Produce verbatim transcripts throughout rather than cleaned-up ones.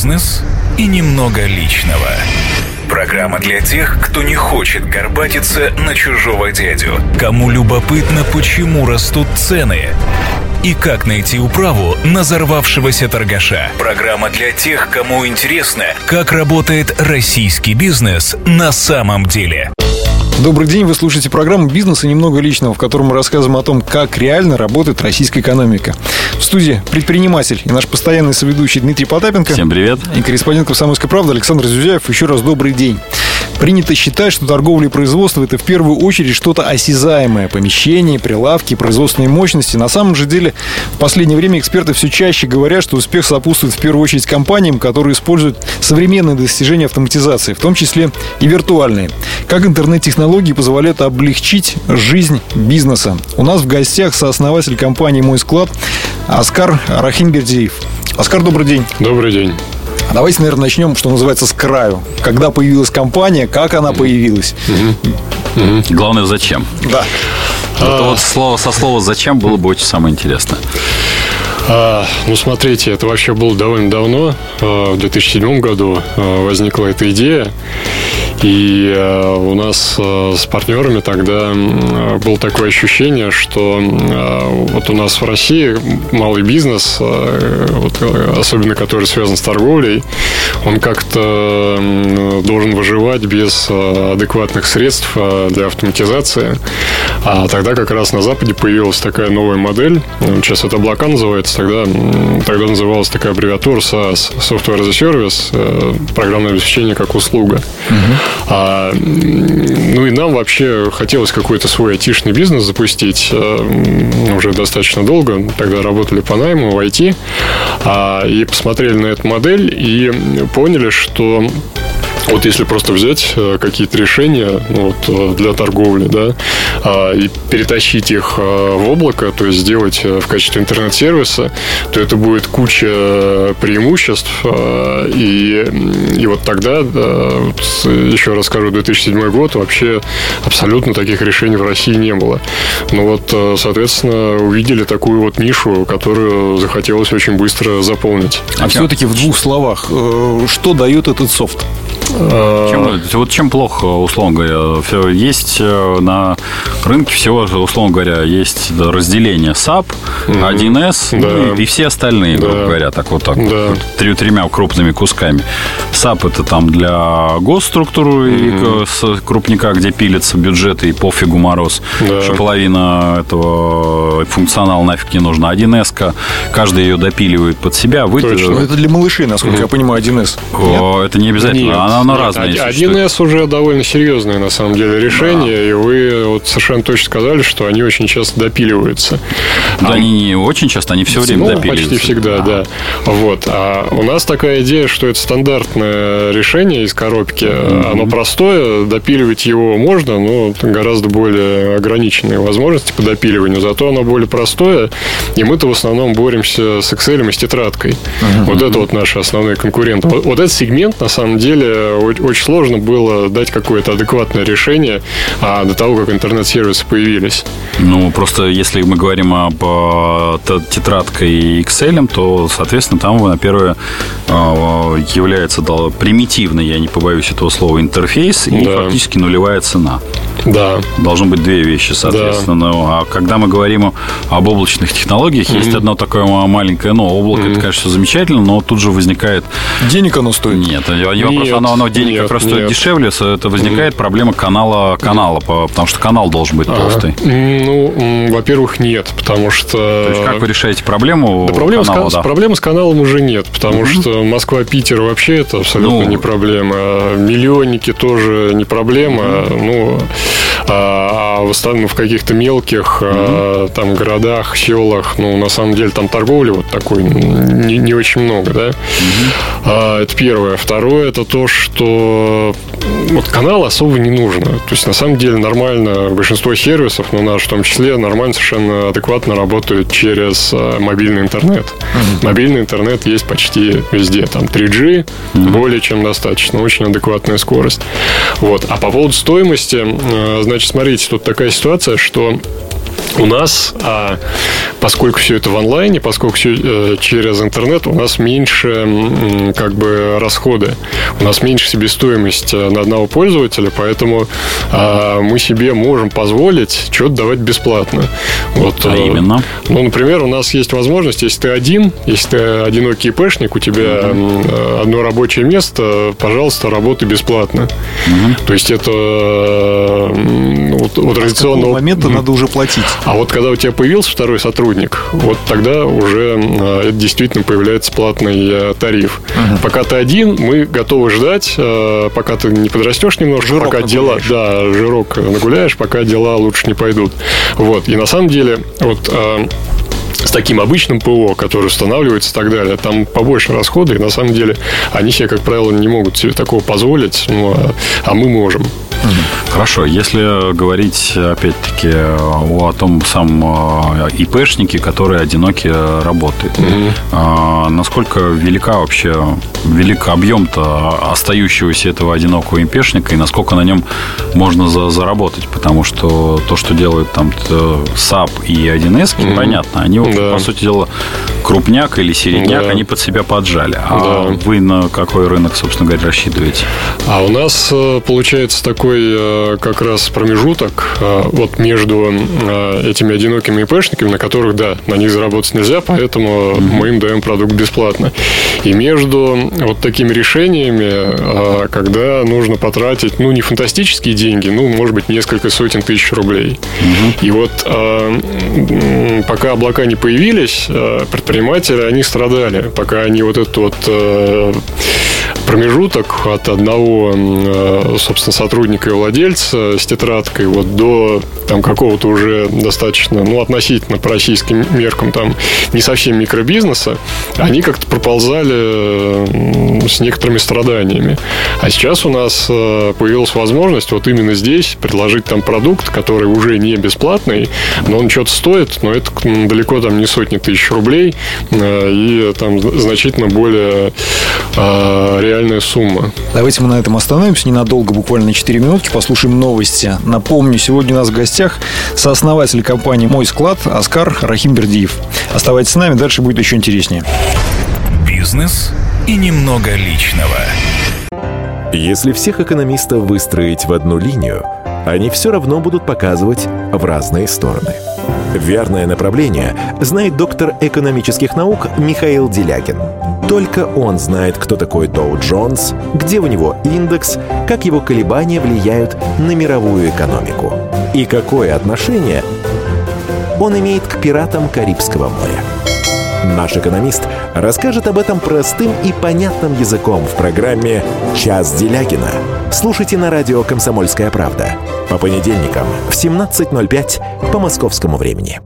Бизнес и немного личного. Программа для тех, кто не хочет горбатиться на чужого дядю, кому любопытно, почему растут цены, и как найти управу на взорвавшегося торгаша. Программа для тех, кому интересно, как работает российский бизнес на самом деле. Добрый день, вы слушаете программу «Бизнес и немного личного», в которой мы рассказываем о том, как реально работает российская экономика. В студии предприниматель и наш постоянный соведущий Дмитрий Потапенко. Всем привет. И корреспондент «Комсомольской правды» Александр Зюзяев. Еще раз добрый день. Принято считать, что торговля и производство – это в первую очередь что-то осязаемое. Помещения, прилавки, производственные мощности. На самом же деле, в последнее время эксперты все чаще говорят, что успех сопутствует в первую очередь компаниям, которые используют современные достижения автоматизации, в том числе и виртуальные. Как интернет-технологии позволяют облегчить жизнь бизнеса. У нас в гостях сооснователь компании «Мой склад» Оскар Рахимбердиев. Оскар, добрый день. Добрый день. Давайте, наверное, начнем, что называется, с краю. Когда появилась компания, как она появилась? Угу. Угу. Главное, зачем? Да. Это вот слово, со слова «зачем» было бы очень самое интересное. А, ну, смотрите, это вообще было довольно давно. В две тысячи седьмом году возникла эта идея. И э, у нас э, с партнерами тогда э, было такое ощущение, что э, вот у нас в России малый бизнес, э, вот, особенно который связан с торговлей, он как-то э, должен выживать без э, адекватных средств э, для автоматизации. А тогда как раз на Западе появилась такая новая модель. Сейчас это облака называется. Тогда, тогда называлась такая аббревиатура саас, Software as a Service, э, программное обеспечение как услуга. Uh-huh. А, ну и нам вообще хотелось какой-то свой айтишный бизнес запустить а, уже достаточно долго. Тогда работали по найму в ай ти. А, и посмотрели на эту модель и поняли, что вот если просто взять какие-то решения ну, вот, для торговли, да, и перетащить их в облако, то есть сделать в качестве интернет-сервиса, то это будет куча преимуществ. И, и вот тогда, еще раз скажу, две тысячи седьмой год, вообще абсолютно таких решений в России не было. Ну вот, соответственно, увидели такую вот нишу, которую захотелось очень быстро заполнить. А все-таки в двух словах, что дает этот софт? Чем, вот чем плохо, условно говоря, все, есть на рынке всего, условно говоря, есть разделение сап, mm-hmm. один эс да. ну, и, и все остальные, да. грубо говоря, так вот так да. вот, три, тремя крупными кусками. сап это там для госструктуры mm-hmm. крупника, где пилятся бюджеты и пофигу мороз, да. что половина этого функционала нафиг не нужна. один эс, каждый ее допиливает под себя. Вы... Это для малышей, насколько mm-hmm. я понимаю, один эс. О, это не обязательно. Нет. Она, она разная. один эс уже довольно серьезное, на самом деле, решение. Да. И вы вот совершенно точно сказали, что они очень часто допиливаются. Да, а они не очень часто, они все время ну, допиливаются. Почти всегда, да. да. Вот. А у нас такая идея, что это стандартное решение из коробки. Mm-hmm. Оно простое, допиливать его можно, но гораздо более ограниченные возможности по допиливанию. Зато оно более простое, и мы-то в основном боремся с Excel и с тетрадкой. Mm-hmm. Вот это вот наши основные конкуренты. Вот, вот этот сегмент, на самом деле, очень сложно было дать какое-то адекватное решение а, до того, как интернет-сервисы появились. Ну, просто если мы говорим об тетрадке и Excel, то, соответственно, там, на первое, является да, примитивный, я не побоюсь этого слова, интерфейс и да. фактически нулевая цена. Да. Должны быть две вещи, соответственно. Да. Ну, а когда мы говорим об облачных технологиях, mm-hmm. есть одно такое маленькое, ну, облако, mm-hmm. это, конечно, замечательно, но тут же возникает... Денег оно стоит? Нет, вопрос, оно, оно денег нет, как раз стоит дешевле, это возникает mm-hmm. проблема канала, канала, потому что канал должен быть толстый. Ага. Ну, во-первых, нет, потому что... То есть, как вы решаете проблему да, проблема, канала, с, да? проблема с каналом уже нет, потому mm-hmm. что Москва-Питер вообще это абсолютно ну... не проблема. Миллионники тоже не проблема. Mm-hmm. Ну, а в основном в каких-то мелких mm-hmm. там городах, селах, ну, на самом деле, там торговли вот такой не, не очень много, да? Mm-hmm. А, это первое. Второе, это то, что вот канал особо не нужно. То есть, на самом деле, нормально большинство сервисов, но наш в том числе, нормально, совершенно адекватно работают через мобильный интернет. Mm-hmm. Мобильный интернет есть почти везде. Там три джи mm-hmm. более чем достаточно. Очень адекватная скорость. Вот. А по поводу стоимости, значит, смотрите, тут такая ситуация, что У нас, а, поскольку все это в онлайне, поскольку все э, через интернет, у нас меньше м, как бы расходы, у нас меньше себестоимость на одного пользователя, поэтому а, мы себе можем позволить что-то давать бесплатно. Вот, а э, именно? Ну, например, у нас есть возможность, если ты один, если ты одинокий ИПшник, у тебя mm-hmm. одно рабочее место, пожалуйста, работай бесплатно. Mm-hmm. То есть это вот, вот традиционного... С какого момента mm-hmm. надо уже платить? А вот когда у тебя появился второй сотрудник, вот тогда уже это действительно появляется платный тариф. Uh-huh. Пока ты один, мы готовы ждать, пока ты не подрастешь немножко, жирок пока нагуляешь. дела, да, жирок нагуляешь, пока дела лучше не пойдут. Вот. И на самом деле, вот с таким обычным ПО, который устанавливается и так далее, там побольше расходы, и на самом деле они себе, как правило, не могут себе такого позволить, ну, а, а мы можем. Хорошо, если говорить, опять-таки, о, о том самом ИПшнике, который одиноки работает, mm-hmm. а, насколько велика вообще, велик объем-то остающегося этого одинокого ИПшника, и насколько на нем можно за, заработать, потому что то, что делают там САП и один эс, mm-hmm. понятно, они, да. по сути дела, крупняк или середняк, да. они под себя поджали. А да. вы на какой рынок, собственно говоря, рассчитываете? А у нас получается такой как раз промежуток вот между этими одинокими ИПшниками, на которых, да, на них заработать нельзя, поэтому mm-hmm. мы им даем продукт бесплатно. И между вот такими решениями, когда нужно потратить, ну, не фантастические деньги, ну, может быть, несколько сотен тысяч рублей. Mm-hmm. И вот пока облака не появились, предприниматели, они страдали. Пока они вот этот вот промежуток от одного, собственно, сотрудника и владельца с тетрадкой вот до там какого-то уже достаточно, ну, относительно по российским меркам там не совсем микробизнеса, они как-то проползали с некоторыми страданиями. А сейчас у нас появилась возможность вот именно здесь предложить там продукт, который уже не бесплатный, но он что-то стоит, но это далеко там не сотни тысяч рублей и там значительно более реальная сумма. Давайте мы на этом остановимся ненадолго, буквально на четыре минутки, послушаем новости. Напомню, сегодня у нас в гостях сооснователь компании «Мой склад» Оскар Рахимбердиев. Оставайтесь с нами, дальше будет еще интереснее. Бизнес и немного личного. Если всех экономистов выстроить в одну линию, они все равно будут показывать в разные стороны. Верное направление знает доктор экономических наук Михаил Делягин. Только он знает, кто такой Доу Джонс, где у него индекс, как его колебания влияют на мировую экономику и какое отношение он имеет к пиратам Карибского моря. Наш экономист расскажет об этом простым и понятным языком в программе «Час Делягина». Слушайте на радио «Комсомольская правда» по понедельникам в семнадцать ноль пять по московскому времени.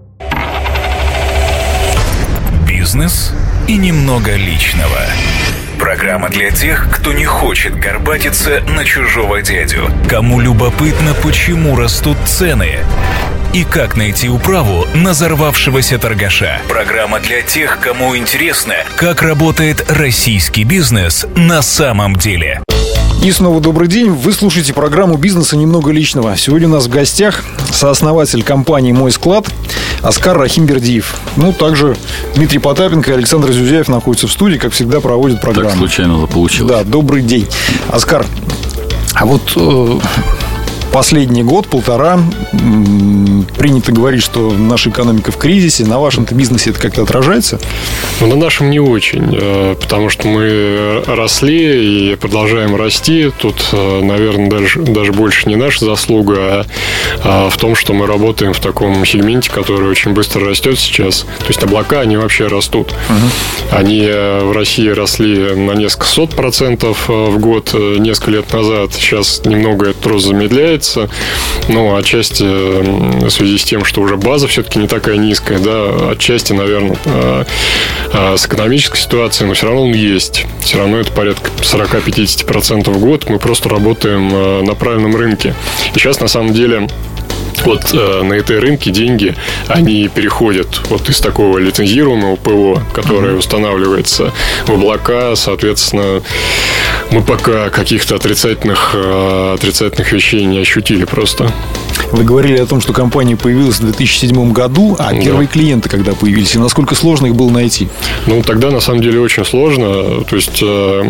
Бизнес и немного личного. Программа для тех, кто не хочет горбатиться на чужого дядю, кому любопытно, почему растут цены и как найти управу на взорвавшегося торгаша. Программа для тех, кому интересно, как работает российский бизнес на самом деле. И снова добрый день. Вы слушаете программу «Бизнеса немного личного». Сегодня у нас в гостях сооснователь компании «Мой склад» Оскар Рахимбердиев. Ну, также Дмитрий Потапенко и Александр Зюзяев находятся в студии, как всегда, проводят программу. Так случайно получилось. Да, добрый день. Оскар, а вот э, последний год, полтора, м- принято говорить, что наша экономика в кризисе. На вашем-то бизнесе это как-то отражается? Ну, на нашем не очень, э, потому что мы росли и продолжаем расти. Тут, э, наверное, даже, даже больше не наша заслуга, а, а в том, что мы работаем в таком сегменте, который очень быстро растет сейчас. То есть облака, они вообще растут. Uh-huh. Они в России росли на несколько сот процентов в год несколько лет назад. Сейчас немного этот рост замедляется. Ну, отчасти в связи с тем, что уже база все-таки не такая низкая, да, отчасти, наверное, с экономической ситуацией, но все равно он есть. Все равно это порядка сорок-пятьдесят процентов в год. Мы просто работаем на правильном рынке. И сейчас, на самом деле, вот э, на этой рынке деньги, они переходят вот из такого лицензируемого ПО, которое mm-hmm. устанавливается в облака, соответственно, мы пока каких-то отрицательных, э, отрицательных вещей не ощутили просто. Вы говорили о том, что компания появилась в две тысячи седьмом году, а да. первые клиенты когда появились, и насколько сложно их было найти? Ну, тогда, на самом деле, очень сложно. То есть, э,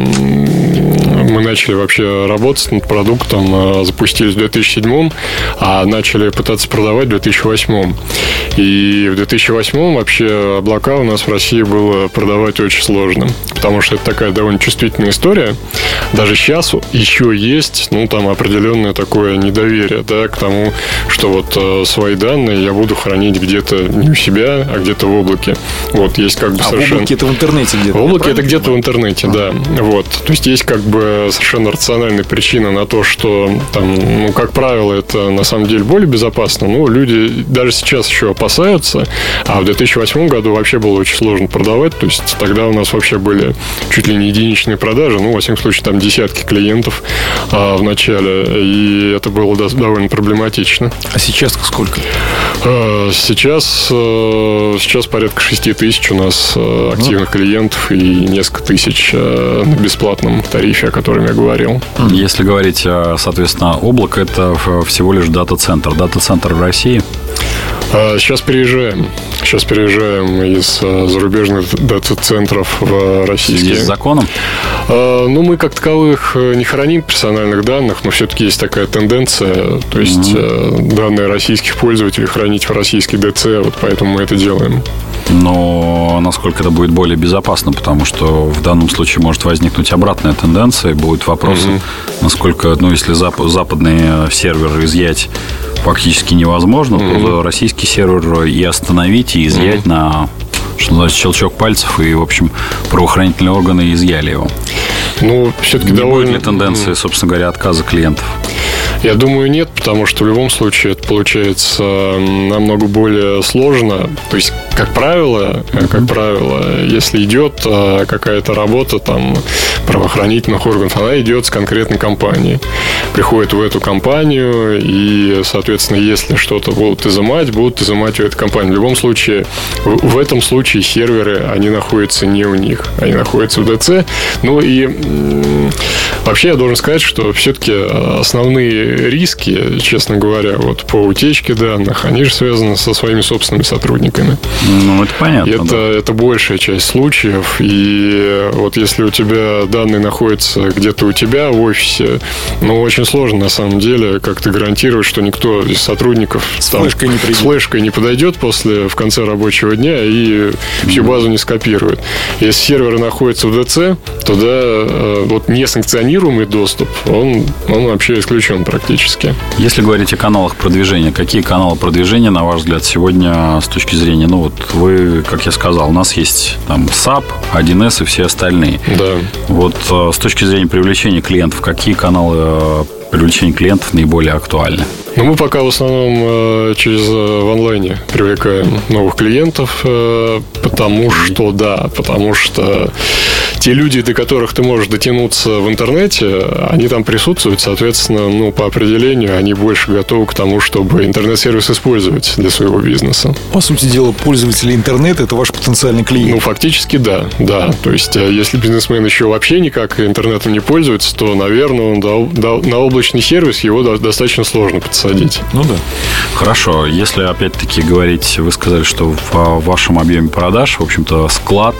мы начали вообще работать над продуктом, э, запустились в две тысячи седьмом, а начали пытаться продавать в две тысячи восьмом. И в две тысячи восьмом вообще облака у нас в России было продавать очень сложно, потому что это такая довольно чувствительная история. Даже сейчас еще есть, ну, там определенное такое недоверие, да, к тому, что вот э, свои данные я буду хранить где-то не у себя, а где-то в облаке. Вот, есть как бы а совершенно... в облаке это в интернете где-то? В облаке это где-то в интернете, а. да. Вот, то есть есть как бы совершенно рациональная причина на то, что там, ну, как правило, это на самом деле более безопасно. Ну, люди даже сейчас еще опасаются, а в две тысячи восьмом году вообще было очень сложно продавать. То есть тогда у нас вообще были чуть ли не единичные продажи, ну, во всяком случае, там десятки клиентов а, в начале, и это было довольно проблематично. А сейчас сколько? Сейчас, сейчас порядка шесть тысяч у нас активных клиентов и несколько тысяч на бесплатном тарифе, о котором я говорил. Если говорить, соответственно, облако, это всего лишь дата-центр. Дата-центр в России? Сейчас переезжаем. Сейчас переезжаем из зарубежных дата-центров в российские. Здесь с законом? Ну, мы как таковых не храним персональных данных, но все-таки есть такая тенденция, то есть mm-hmm. данные российских пользователей хранить в российский ДЦ, вот поэтому мы это делаем. Но насколько это будет более безопасно, потому что в данном случае может возникнуть обратная тенденция, и будет вопрос, mm-hmm. насколько, ну, если зап- западные серверы изъять фактически невозможно, mm-hmm. то российский сервер и остановить, и изъять mm-hmm. на, что называется, щелчок пальцев, и, в общем, правоохранительные органы изъяли его. Ну, все-таки не довольно... будет ли тенденции, собственно говоря, отказа клиентов? Я думаю, нет, потому что в любом случае это получается намного более сложно. То есть, как правило, как правило, если идет какая-то работа там правоохранительных органов, она идет с конкретной компанией. Приходит в эту компанию, и, соответственно, если что-то будут изымать, будут изымать у этой компании. В любом случае, в этом случае серверы, они находятся не у них, они находятся в ДЦ. Ну и вообще я должен сказать, что все-таки основные риски, честно говоря, вот по утечке данных, они же связаны со своими собственными сотрудниками. Ну, это понятно. Это, да. это большая часть случаев. И вот если у тебя данные находятся где-то у тебя в офисе, ну, очень сложно на самом деле как-то гарантировать, что никто из сотрудников с, там, флешкой, не с флешкой не подойдет после, в конце рабочего дня и всю базу не скопирует. Если серверы находятся в ДЦ, то да, э, вот несанкционируемый доступ, он, он вообще исключен практически. Если говорить о каналах продвижения, какие каналы продвижения, на ваш взгляд, сегодня с точки зрения, ну вот вы, как я сказал, у нас есть там сап, один эс и все остальные. Да. Вот с точки зрения привлечения клиентов, какие каналы привлечения клиентов наиболее актуальны? Ну, мы пока в основном через в онлайне привлекаем новых клиентов, потому что, да, потому что те люди, до которых ты можешь дотянуться в интернете, они там присутствуют, соответственно, ну, по определению, они больше готовы к тому, чтобы интернет-сервис использовать для своего бизнеса. По сути дела, пользователи интернета – это ваш потенциальный клиент. Ну, фактически, да, да. То есть, если бизнесмен еще вообще никак интернетом не пользуется, то, наверное, он дал, дал, на облачный сервис его достаточно сложно подсадить. Ну, да. Хорошо. Если, опять-таки, говорить, вы сказали, что в вашем объеме продаж, в общем-то, склад,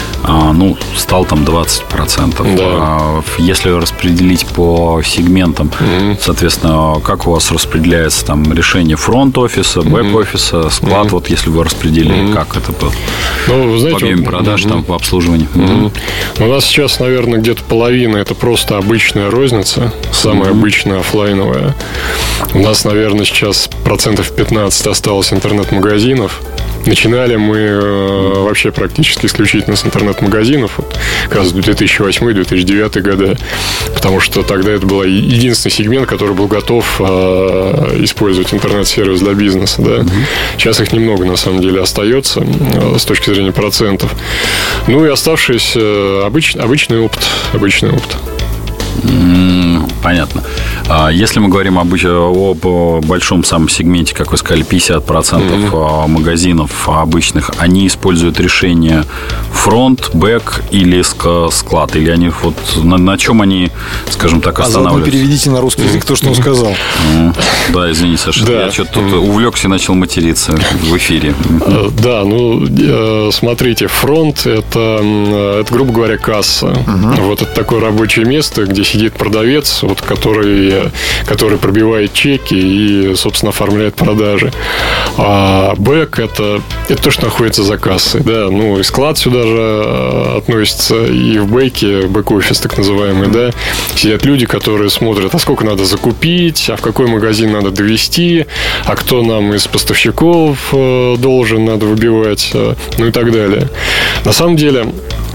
ну, стал там двадцать процентов. Да. Если распределить по сегментам, mm-hmm. соответственно, как у вас распределяется там решение фронт-офиса, бэк-офиса, склад, mm-hmm. вот если вы распределили, mm-hmm. как это по, ну, вы знаете, по объеме продаж, mm-hmm. там, по обслуживанию? Mm-hmm. Mm-hmm. У нас сейчас, наверное, где-то половина это просто обычная розница, самая mm-hmm. обычная офлайновая. У нас, наверное, сейчас процентов пятнадцать осталось интернет-магазинов. Начинали мы э, вообще практически исключительно с интернет-магазинов, вот, как раз две тысячи восьмой - две тысячи девятый годы, потому что тогда это был единственный сегмент, который был готов э, использовать интернет-сервис для бизнеса. Да? Mm-hmm. Сейчас их немного, на самом деле, остается э, с точки зрения процентов. Ну и оставшийся обыч, обычный опыт. Обычный опыт. Понятно. Если мы говорим об, об большом самом сегменте, как вы сказали, пятьдесят процентов mm-hmm. магазинов обычных, они используют решение фронт, бэк или склад? Или они вот на, на чем они, скажем так, останавливаются? А заодно переведите на русский язык то, что он сказал. Mm-hmm. Да, извините, Саша, да. я что-то тут mm-hmm. увлекся и начал материться в эфире. Да, ну, смотрите, фронт – это, это, грубо говоря, касса. Mm-hmm. Вот это такое рабочее место, где сидит продавец, вот, который, который пробивает чеки и, собственно, оформляет продажи. А бэк – это, это то, что находится за кассой. Да? Ну, и склад сюда же относится, и в бэке, бэк-офис так называемый, да, сидят люди, которые смотрят, а сколько надо закупить, а в какой магазин надо довести, а кто нам из поставщиков должен, надо выбивать, ну и так далее. На самом деле,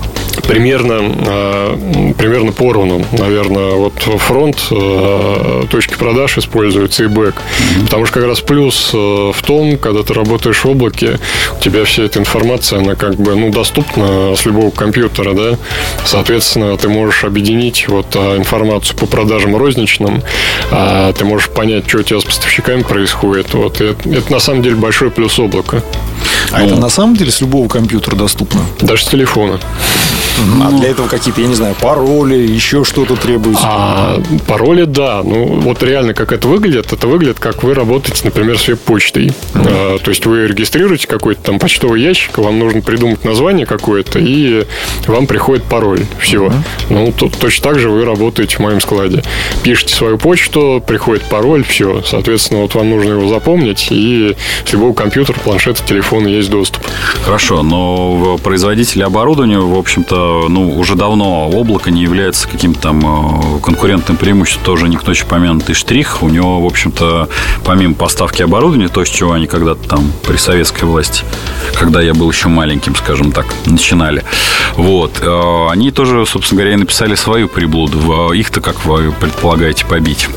Примерно, примерно поровну, наверное, вот фронт, точки продаж используются и бэк. Mm-hmm. Потому что как раз плюс в том, когда ты работаешь в облаке, у тебя вся эта информация, она как бы, ну, доступна с любого компьютера, да. Соответственно, ты можешь объединить вот информацию по продажам розничным, ты можешь понять, что у тебя с поставщиками происходит. Вот. Это, это на самом деле большой плюс облака. А ну, это на самом деле с любого компьютера доступно? Даже с телефона. А для этого какие-то, я не знаю, пароли, еще что-то требуется? А, пароли, да. Ну, вот реально, как это выглядит, это выглядит, как вы работаете, например, с веб-почтой. Mm-hmm. А, то есть вы регистрируете какой-то там почтовый ящик, вам нужно придумать название какое-то, и вам приходит пароль. Все. Mm-hmm. Ну, то, точно так же вы работаете в моем складе. Пишите свою почту, приходит пароль, все. Соответственно, вот вам нужно его запомнить, и с любого компьютера, планшета, телефона есть доступ. Хорошо, но производители оборудования, в общем-то, ну, уже давно облако не является каким-то там конкурентным преимуществом. Тоже никто еще помянутый Штрих. У него, в общем-то, помимо поставки оборудования, то, с чего они когда-то там при советской власти, когда я был еще маленьким, скажем так, начинали. Вот. Они тоже, собственно говоря, написали свою приблуду. Их-то, как вы предполагаете, побить?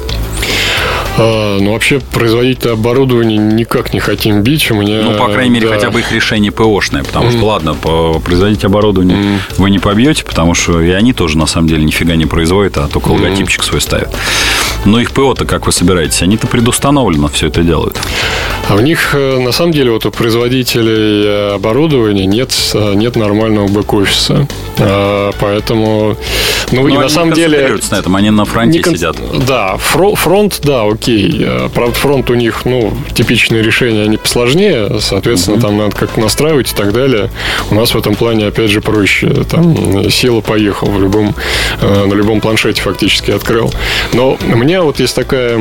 Ну, вообще, производителя оборудования никак не хотим бить. У меня, ну, по крайней мере, да. хотя бы их решение ПОшное. Потому mm. что, ладно, производить оборудование mm. вы не побьете, потому что и они тоже, на самом деле, нифига не производят, а только mm. логотипчик свой ставят. Но их ПО-то, как вы собираетесь, они-то предустановленно все это делают. А у них, на самом деле, вот у производителей оборудования нет, нет нормального бэк-офиса. Поэтому, ну, и на самом деле... на этом, они на фронте кон... сидят. Да, фронт, да, окей. Правда, фронт у них, ну, типичные решения, они посложнее. Соответственно, mm-hmm. там надо как-то настраивать и так далее. У нас в этом плане, опять же, проще. Там сила поехал в любом, на любом планшете фактически открыл. Но у меня вот есть такая...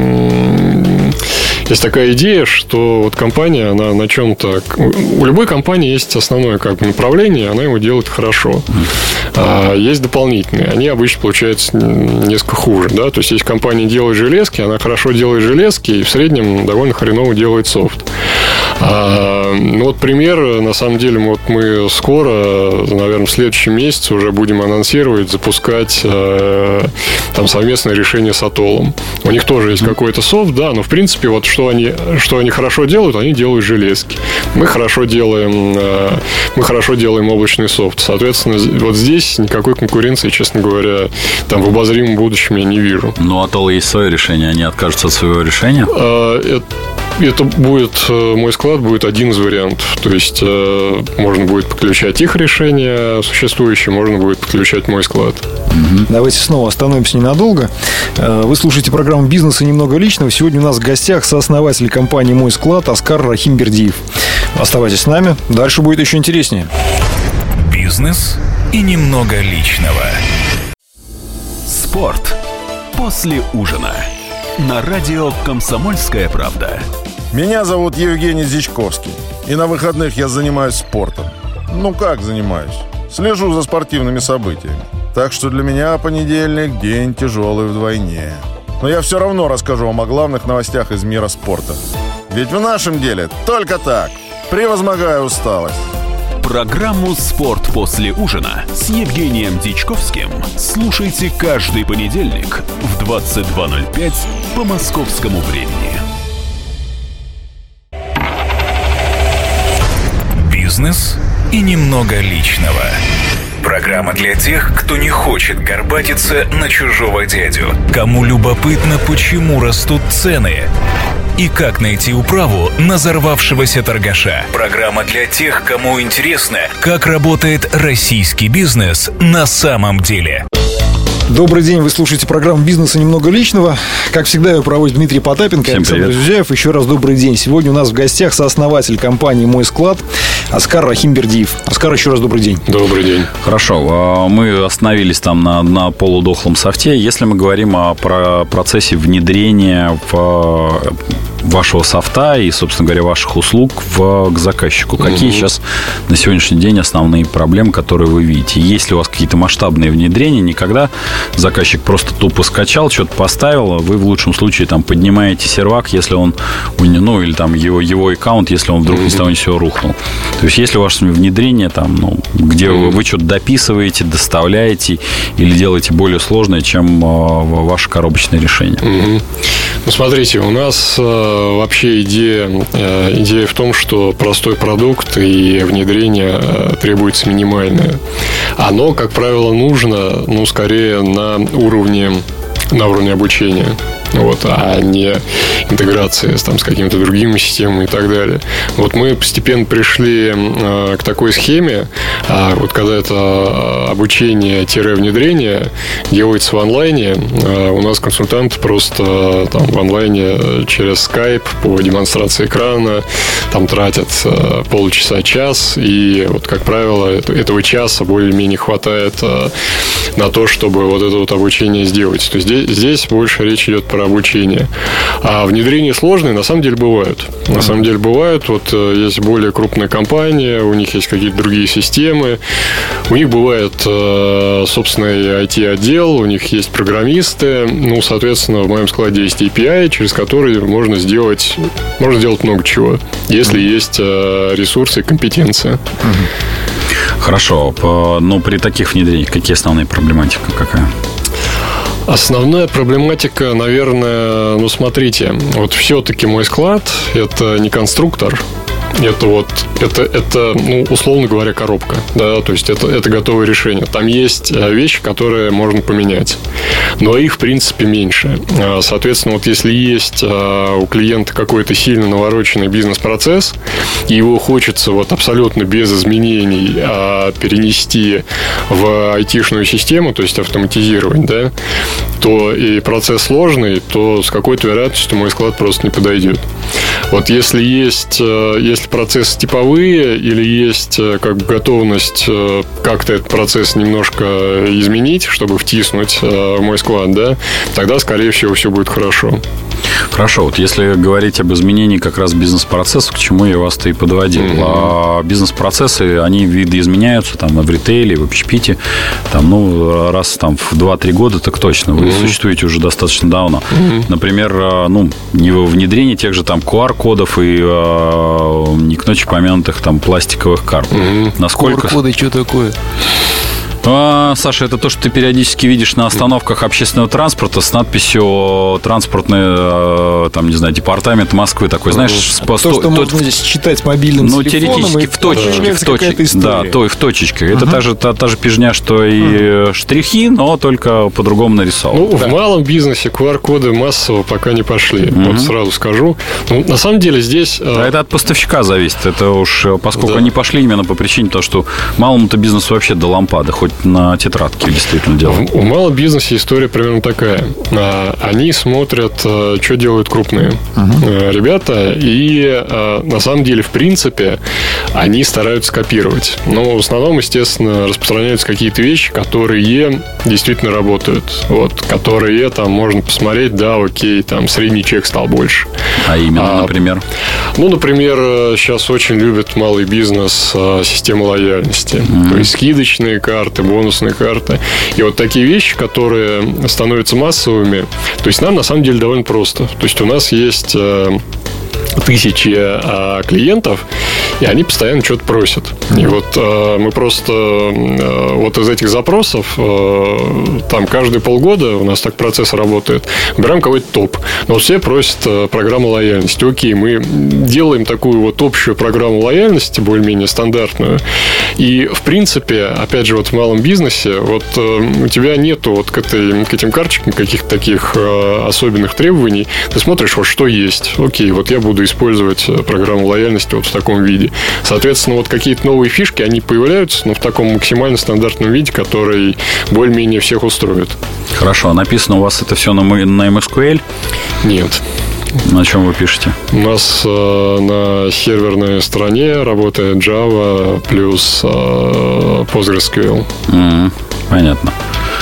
Есть такая идея, что вот компания, она на чем-то... У любой компании есть основное как бы направление, она его делает хорошо. А есть дополнительные. Они обычно получаются несколько хуже. Да? То есть, если компания делает железки, она хорошо делает железки и в среднем довольно хреново делает софт. А, ну вот пример, на самом деле, вот мы скоро, наверное, в следующем месяце уже будем анонсировать, запускать э, там совместное решение с Атоллом. У них тоже есть какой-то софт, да, но в принципе вот что они, что они хорошо делают, они делают железки. Мы хорошо делаем, э, мы хорошо делаем облачный софт. Соответственно, вот здесь никакой конкуренции, честно говоря, там в обозримом будущем я не вижу. Но у Атолла есть свое решение, они откажутся от своего решения? Э, это Это будет, мой склад будет один из вариантов. То есть, можно будет подключать их решения существующие, можно будет подключать мой склад. Угу. Давайте снова остановимся ненадолго. Вы слушаете программу «Бизнес и немного личного». Сегодня у нас в гостях сооснователь компании «Мой склад» Оскар Рахимбердиев. Оставайтесь с нами, дальше будет еще интереснее. Бизнес и немного личного. Спорт после ужина. На радио «Комсомольская правда». Меня зовут Евгений Зичковский. И на выходных я занимаюсь спортом. Ну как занимаюсь? Слежу за спортивными событиями. Так что для меня понедельник – день тяжелый вдвойне. Но я все равно расскажу вам о главных новостях из мира спорта. Ведь в нашем деле только так. Превозмогая усталость. Программу «Спорт после ужина» с Евгением Дичковским слушайте каждый понедельник в двадцать два ноль пять по московскому времени. Бизнес и немного личного. Программа для тех, кто не хочет горбатиться на чужого дядю, кому любопытно, почему растут цены и как найти управу на взорвавшегося торгаша. Программа для тех, кому интересно, как работает российский бизнес на самом деле. Добрый день, вы слушаете программу «Бизнеса немного личного». Как всегда, ее проводит Дмитрий Потапенко и Александр Зюзяев. Еще раз добрый день. Сегодня у нас в гостях сооснователь компании «Мой склад» Оскар Рахимбердиев. Оскар, еще раз добрый день. Добрый день. Хорошо, мы остановились там на, на полудохлом софте. Если мы говорим о про процессе внедрения в вашего софта и, собственно говоря, ваших услуг в, к заказчику, какие mm-hmm. сейчас на сегодняшний день основные проблемы, которые вы видите? Есть ли у вас какие-то масштабные внедрения? Никогда заказчик просто тупо скачал, что-то поставил, вы в лучшем случае там поднимаете сервак, если он, ну, или там его, его аккаунт, если он вдруг mm-hmm. ни с того ни с сего рухнул. То есть, если у вас внедрение там, ну, где mm-hmm. вы, вы что-то дописываете, доставляете или делаете более сложное, чем э, ваше коробочное решение? Mm-hmm. Ну, смотрите, у нас э, вообще идея, э, идея в том, что простой продукт и внедрение э, требуется минимальное. Оно, как правило, нужно, ну, скорее на уровне, на уровне обучения. Вот, а не интеграции с, там, с какими-то другими системами и так далее. Вот мы постепенно пришли э, к такой схеме, э, вот когда это обучение-внедрение делается в онлайне, э, у нас консультанты просто э, там, в онлайне через скайп по демонстрации экрана там тратят э, полчаса-час, и вот, как правило, это, этого часа более-менее хватает э, на то, чтобы вот это вот обучение сделать. То есть здесь, здесь больше речь идет про обучение. А внедрения сложные на самом деле бывают. На mm-hmm. самом деле бывают. Вот есть более крупная компания, у них есть какие-то другие системы. У них бывает э, собственный ай ти-отдел, у них есть программисты. Ну, соответственно, в моем складе есть эй пи ай, через который можно сделать, можно сделать много чего, если mm-hmm. есть э, ресурсы и компетенция. Mm-hmm. Хорошо. Но при таких внедрениях какие основные проблематики? Какая? Основная проблематика, наверное, ну, смотрите, вот все-таки мой склад – это не конструктор, это вот, это, это, ну, условно говоря, коробка, да, то есть это, это готовое решение. Там есть вещи, которые можно поменять, но их, в принципе, меньше. Соответственно, вот если есть у клиента какой-то сильно навороченный бизнес-процесс, и его хочется вот абсолютно без изменений перенести в айтишную систему, то есть автоматизировать, да, то и процесс сложный, то с какой-то вероятностью мой склад просто не подойдет. Вот если есть, если процессы типовые или есть как бы готовность как-то этот процесс немножко изменить, чтобы втиснуть в мой склад, да, тогда, скорее всего, все будет хорошо. Хорошо, вот если говорить об изменении как раз бизнес-процессов, к чему я вас-то и подводил. Mm-hmm. А бизнес-процессы, они видоизменяются там в ритейле, в общепите, там, ну, раз там в два-три года, так точно. Вы mm-hmm. существуете уже достаточно давно. Mm-hmm. Например, ну, внедрение тех же там ку ар-кодов и э, не к ночи помянутых там пластиковых карт. Mm-hmm. Насколько... ку ар-коды, что такое? А, Саша, это то, что ты периодически видишь на остановках общественного транспорта с надписью «Транспортный, там, не знаю, департамент Москвы». Такой, знаешь, с то, что то, можно здесь читать мобильным ну, телефоном. Ну, теоретически в точечке. В точечке да, то и в точечке. Uh-huh. Это та же, та, та же пижня, что и uh-huh. штрихи, но только по-другому нарисованы. Ну, да. В малом бизнесе ку ар-коды массово пока не пошли. Uh-huh. Вот сразу скажу. Ну, на самом деле здесь... Да, это от поставщика зависит. Это уж поскольку да. они пошли именно по причине того, что малому-то бизнесу вообще до лампады. Хоть на тетрадке действительно делают. В, в малом бизнесе история примерно такая. Они смотрят, что делают крупные uh-huh. ребята, и на самом деле, в принципе, они стараются копировать. Но в основном, естественно, распространяются какие-то вещи, которые действительно работают. Вот, которые там можно посмотреть, да, окей, там средний чек стал больше. А именно, а, например? Ну, например, сейчас очень любят малый бизнес систему лояльности. Uh-huh. То есть скидочные карты, бонусные карты. И вот такие вещи, которые становятся массовыми, то есть нам на самом деле довольно просто. То есть у нас есть тысячи а, клиентов, и они постоянно что-то просят. И вот а, мы просто а, вот из этих запросов а, там каждые полгода у нас так процесс работает, выбираем какой-то топ. Но вот все просят а, программу лояльности. Окей, мы делаем такую вот общую программу лояльности, более-менее стандартную. И, в принципе, опять же, вот в малом бизнесе, вот а, у тебя нету вот к, этой, к этим карточкам каких-то таких а, особенных требований. Ты смотришь, вот что есть. Окей, вот я буду использовать программу лояльности вот в таком виде. Соответственно, вот какие-то новые фишки, они появляются, но в таком максимально стандартном виде, который более-менее всех устроит. Хорошо. Написано у вас это все на, на эм эс кью эль? Нет. На чем вы пишете? У нас э, на серверной стороне работает Java плюс э, PostgreSQL. Mm-hmm. Понятно.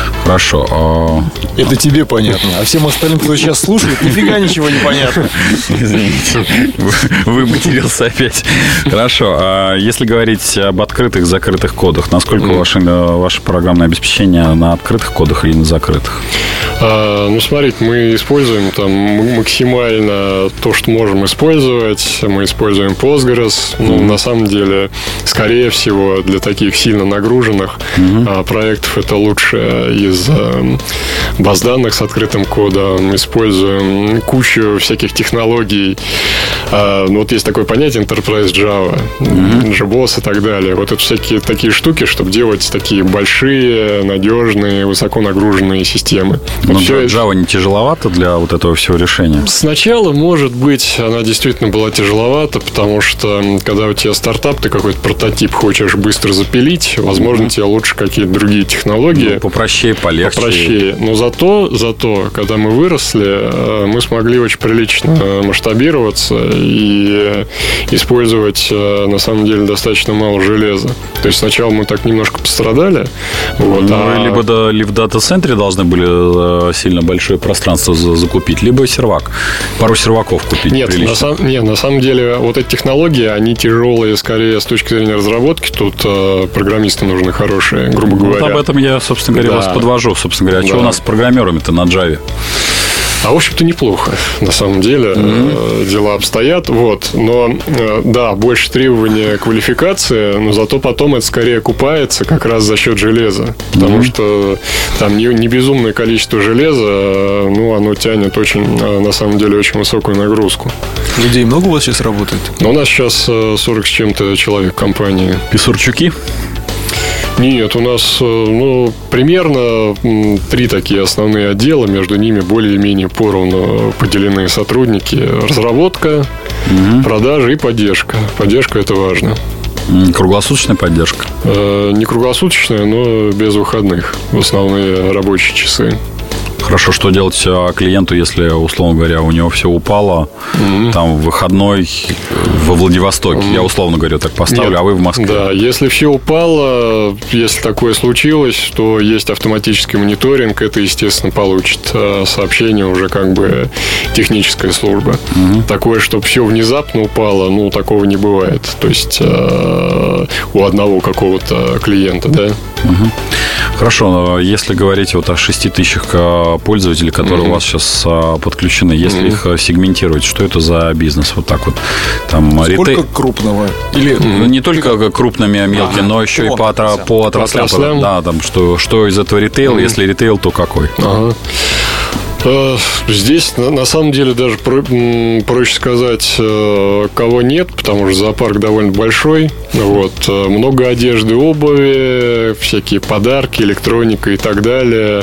Хорошо. Это тебе понятно. А всем остальным, кто сейчас слушает, нифига ничего не понятно. Извините. Выматерился опять. Хорошо. А если говорить об открытых, закрытых кодах, насколько mm. ваше, ваше программное обеспечение на открытых кодах или на закрытых? А, ну, смотрите, мы используем там максимально то, что можем использовать. Мы используем Postgres. Ну, mm-hmm. на самом деле, скорее всего, для таких сильно нагруженных mm-hmm. а, проектов это лучше из а, баз данных с открытым кодом. Используем кучу всяких технологий. А, ну, вот есть такое понятие Enterprise Java, mm-hmm. джебос и так далее. Вот это всякие такие штуки, чтобы делать такие большие, надежные, высоко нагруженные системы. Но вот Java не тяжеловато для вот этого всего решения? Сначала, может быть, она действительно была тяжеловата, потому что, когда у тебя стартап, ты какой-то прототип хочешь быстро запилить, возможно, mm-hmm. тебе лучше какие-то другие технологии. Ну, попроще, полегче. Попроще. Но зато, зато, когда мы выросли, мы смогли очень прилично масштабироваться и использовать, на самом деле, достаточно мало железа. То есть сначала мы так немножко пострадали. Вот, ну, а... либо, да, либо в дата-центре должны были сильно большое пространство закупить, либо сервак. Пару серваков купить. Нет, на, сам, нет, на самом деле вот эти технологии, они тяжелые скорее с точки зрения разработки. Тут э, программисты нужны хорошие, грубо говоря. Вот об этом я, собственно говоря, да. вас подвожу. Собственно говоря, а да. что у нас с программерами-то на Java? А, в общем-то, неплохо. На самом деле mm-hmm. дела обстоят. Вот. Но, да, больше требования квалификации, но зато потом это скорее окупается как раз за счет железа. Потому mm-hmm. что там не, не безумное количество железа, ну, оно тянет очень, на самом деле, очень высокую нагрузку. Людей много у вас сейчас работает? Ну, у нас сейчас сорок с чем-то человек в компании. Писарчуки? Нет, у нас, ну, примерно три такие основные отдела, между ними более-менее поровну поделены сотрудники. Разработка, угу. продажи и поддержка. Поддержка – это важно. Круглосуточная поддержка? Э, не круглосуточная, но без выходных. В основные рабочие часы. Хорошо, что делать клиенту, если, условно говоря, у него все упало, mm-hmm. там, выходной во Владивостоке, mm-hmm. я условно говоря так поставлю, Нет, а вы в Москве. Да, если все упало, если такое случилось, то есть автоматический мониторинг, это, естественно, получит сообщение уже как бы техническая служба. Mm-hmm. Такое, чтобы все внезапно упало, ну, такого не бывает. То есть у одного какого-то клиента, да. Mm-hmm. Хорошо, если говорить вот о шести тысячах пользователей, которые mm-hmm. у вас сейчас а, подключены, если mm-hmm. их сегментировать, что это за бизнес? Вот так вот. Там, Сколько ритей... крупного? Или... Ну, не только крупными, а мелкими, ага. но еще О, и по, отра... по отраслям. отраслям. Да, там, что, что из этого ритейл, mm-hmm. если ритейл, то какой? Ага. Здесь, на самом деле, даже проще сказать, кого нет, потому что зоопарк довольно большой. Вот. Много одежды, обуви, всякие подарки, электроника и так далее.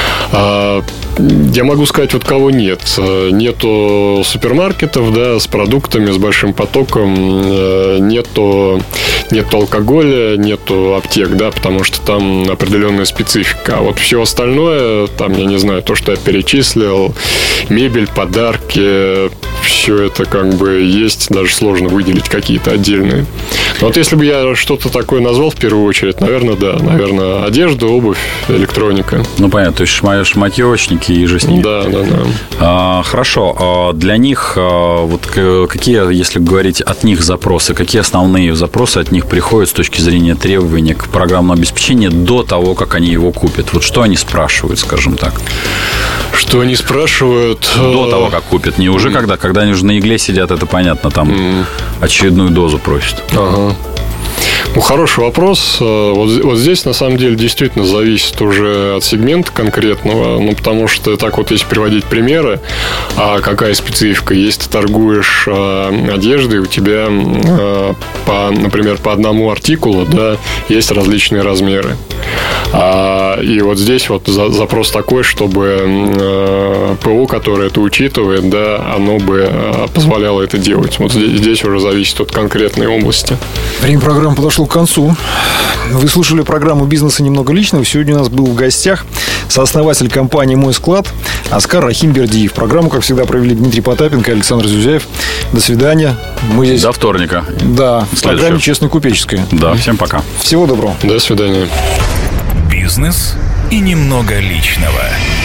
Я могу сказать, вот кого нет. Нету супермаркетов, да, с продуктами, с большим потоком. Нету, нету алкоголя, нету аптек, да, потому что там определенная специфика. А вот все остальное, там, я не знаю, то, что я перечислил, мебель, подарки, все это как бы есть, даже сложно выделить какие-то отдельные. Но вот если бы я что-то такое назвал в первую очередь, наверное, да, наверное, одежда, обувь, электроника. Ну, понятно, то есть шматьевочники и же с ними. Да, да, да. А, хорошо, а для них, а, вот какие, если говорить от них запросы, какие основные запросы от них приходят с точки зрения требований к программному обеспечению до того, как они его купят? Вот что они спрашивают, скажем так? Что они спрашивают... До того, как купят. Не уже mm. когда, когда они уже на игле сидят, это понятно, там mm. очередную дозу просят. Ага. Ну, хороший вопрос. Вот, вот здесь, на самом деле, действительно зависит уже от сегмента конкретного. Ну, потому что так вот, если приводить примеры, а какая специфика? Если ты торгуешь а, одеждой, у тебя, а, по, например, по одному артикулу, да, есть различные размеры. А, и вот здесь вот за, запрос такой, чтобы а, ПО, которое это учитывает, да, оно бы а, позволяло это делать. Вот здесь, здесь уже зависит от конкретной области. Время программы подошло к концу. Вы слушали программу «Бизнеса немного личного». Сегодня у нас был в гостях сооснователь компании «Мой склад» Оскар Рахимбердиев. Программу, как всегда, провели Дмитрий Потапенко и Александр Зюзяев. До свидания. Мы здесь... До вторника. Да, в программе «Честно купеческая». Да, всем пока. Всего доброго. До свидания. Бизнес и немного личного.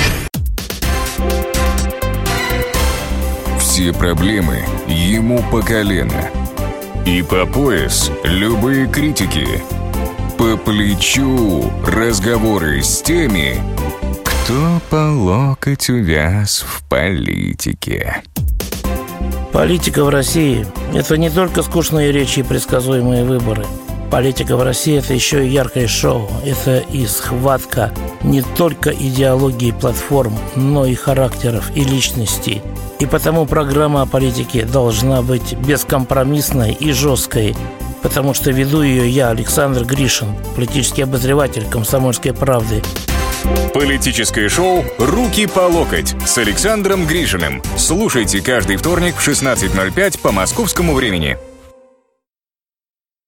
Все проблемы ему по колено. И по пояс любые критики. По плечу разговоры с теми, кто по локоть увяз в политике. Политика в России – это не только скучные речи и предсказуемые выборы. Политика в России – это еще и яркое шоу. Это и схватка не только идеологии платформ, но и характеров и личностей. И потому программа о политике должна быть бескомпромиссной и жесткой, потому что веду ее я, Александр Гришин, политический обозреватель «Комсомольской правды». Политическое шоу «Руки по локоть» с Александром Гришиным. Слушайте каждый вторник в шестнадцать ноль пять по московскому времени.